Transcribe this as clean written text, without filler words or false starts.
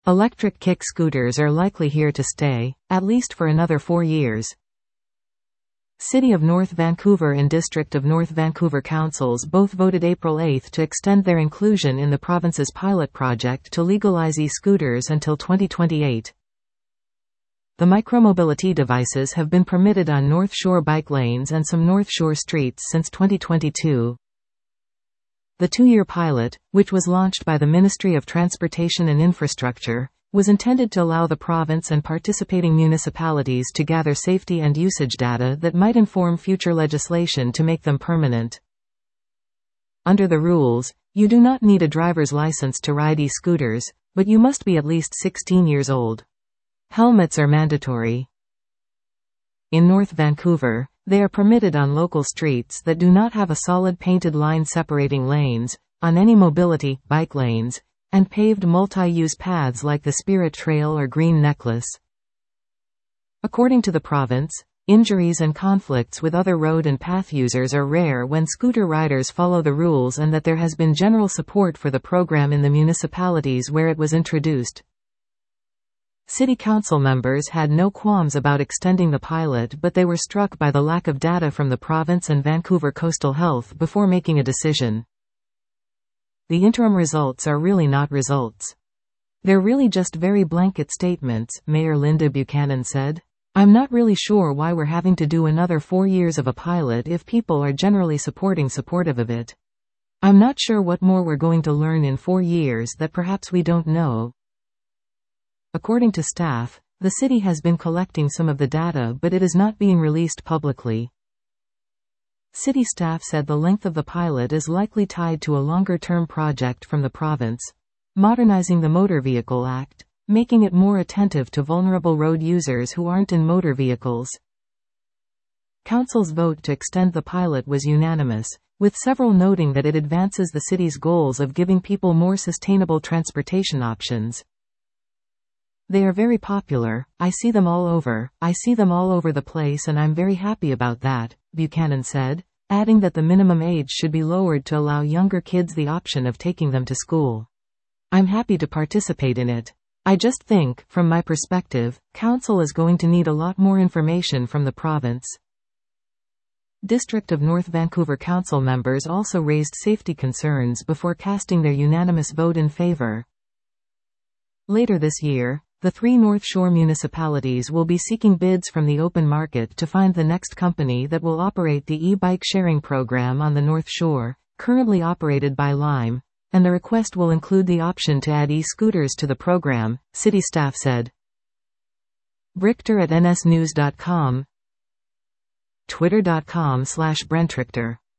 Electric kick scooters are likely here to stay, at least for another 4 years. City of North Vancouver and District of North Vancouver councils both voted April 8 to extend their inclusion in the province's pilot project to legalize e-scooters until 2028. The micromobility devices have been permitted on North Shore bike lanes and some North Shore streets since 2022. The 2-year pilot, which was launched by the Ministry of Transportation and Infrastructure, was intended to allow the province and participating municipalities to gather safety and usage data that might inform future legislation to make them permanent. Under the rules, you do not need a driver's license to ride e-scooters, but you must be at least 16 years old. Helmets are mandatory. In North Vancouver, they are permitted on local streets that do not have a solid painted line separating lanes, on any mobility, bike lanes, and paved multi-use paths like the Spirit Trail or Green Necklace. According to the province, injuries and conflicts with other road and path users are rare when scooter riders follow the rules, and that there has been general support for the program in the municipalities where it was introduced. City council members had no qualms about extending the pilot, but they were struck by the lack of data from the province and Vancouver Coastal Health before making a decision. The interim results are really not results. They're really just very blanket statements, Mayor Linda Buchanan said. I'm not really sure why we're having to do another 4 years of a pilot if people are generally supportive of it. I'm not sure what more we're going to learn in 4 years that perhaps we don't know. According to staff, the city has been collecting some of the data, but it is not being released publicly. City staff said the length of the pilot is likely tied to a longer-term project from the province, modernizing the Motor Vehicle Act, making it more attentive to vulnerable road users who aren't in motor vehicles. Council's vote to extend the pilot was unanimous, with several noting that it advances the city's goals of giving people more sustainable transportation options. They are very popular, I see them all over the place, and I'm very happy about that, Buchanan said, adding that the minimum age should be lowered to allow younger kids the option of taking them to school. I'm happy to participate in it. I just think, from my perspective, Council is going to need a lot more information from the province. District of North Vancouver Council members also raised safety concerns before casting their unanimous vote in favor. Later this year, the 3 North Shore municipalities will be seeking bids from the open market to find the next company that will operate the e-bike sharing program on the North Shore, currently operated by Lime, and the request will include the option to add e-scooters to the program, city staff said. Brichter at nsnews.com, twitter.com/BrentRichter